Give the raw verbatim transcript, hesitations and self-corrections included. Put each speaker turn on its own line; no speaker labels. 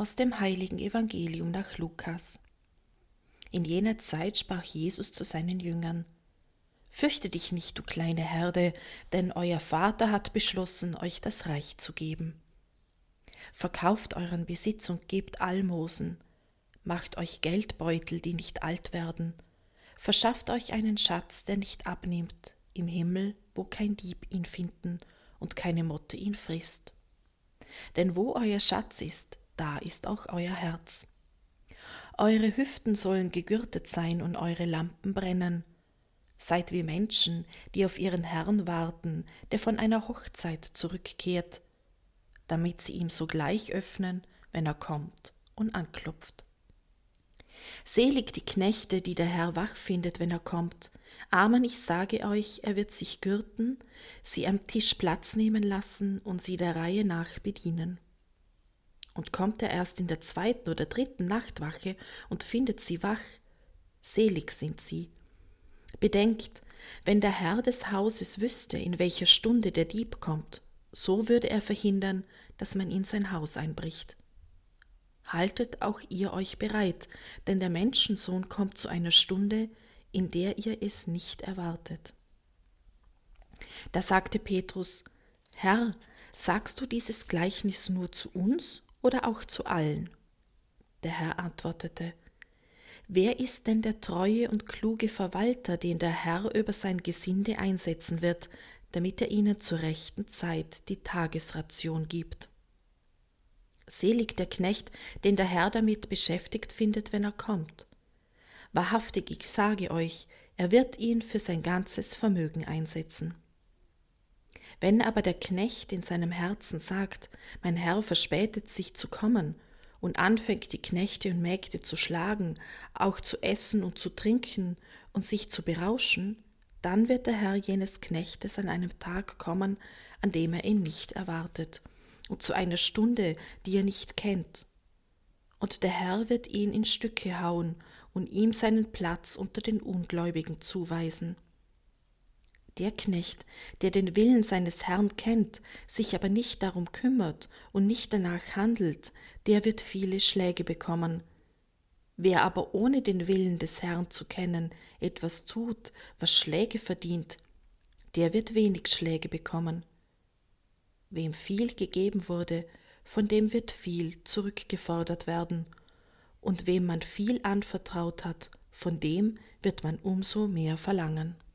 Aus dem heiligen Evangelium nach Lukas. In jener Zeit sprach Jesus zu seinen Jüngern: Fürchte dich nicht, du kleine Herde, denn euer Vater hat beschlossen, euch das Reich zu geben. Verkauft euren Besitz und gebt Almosen, macht euch Geldbeutel, die nicht alt werden, verschafft euch einen Schatz, der nicht abnimmt, im Himmel, wo kein Dieb ihn finden und keine Motte ihn frisst. Denn wo euer Schatz ist, da ist auch euer Herz. Eure Hüften sollen gegürtet sein und eure Lampen brennen. Seid wie Menschen, die auf ihren Herrn warten, der von einer Hochzeit zurückkehrt, damit sie ihm sogleich öffnen, wenn er kommt und anklopft. Selig die Knechte, die der Herr wach findet, wenn er kommt. Amen, ich sage euch, er wird sich gürten, sie am Tisch Platz nehmen lassen und sie der Reihe nach bedienen. Und kommt er erst in der zweiten oder dritten Nachtwache und findet sie wach, selig sind sie. Bedenkt, wenn der Herr des Hauses wüsste, in welcher Stunde der Dieb kommt, so würde er verhindern, dass man in sein Haus einbricht. Haltet auch ihr euch bereit, denn der Menschensohn kommt zu einer Stunde, in der ihr es nicht erwartet. Da sagte Petrus: Herr, sagst du dieses Gleichnis nur zu uns oder auch zu allen? Der Herr antwortete: Wer ist denn der treue und kluge Verwalter, den der Herr über sein Gesinde einsetzen wird, damit er ihnen zur rechten Zeit die Tagesration gibt? Selig der Knecht, den der Herr damit beschäftigt findet, wenn er kommt. Wahrhaftig, ich sage euch, er wird ihn für sein ganzes Vermögen einsetzen. Wenn aber der Knecht in seinem Herzen sagt, mein Herr verspätet sich zu kommen, und anfängt die Knechte und Mägde zu schlagen, auch zu essen und zu trinken und sich zu berauschen, dann wird der Herr jenes Knechtes an einem Tag kommen, an dem er ihn nicht erwartet, und zu einer Stunde, die er nicht kennt. Und der Herr wird ihn in Stücke hauen und ihm seinen Platz unter den Ungläubigen zuweisen. Der Knecht, der den Willen seines Herrn kennt, sich aber nicht darum kümmert und nicht danach handelt, der wird viele Schläge bekommen. Wer aber ohne den Willen des Herrn zu kennen etwas tut, was Schläge verdient, der wird wenig Schläge bekommen. Wem viel gegeben wurde, von dem wird viel zurückgefordert werden, und wem man viel anvertraut hat, von dem wird man umso mehr verlangen.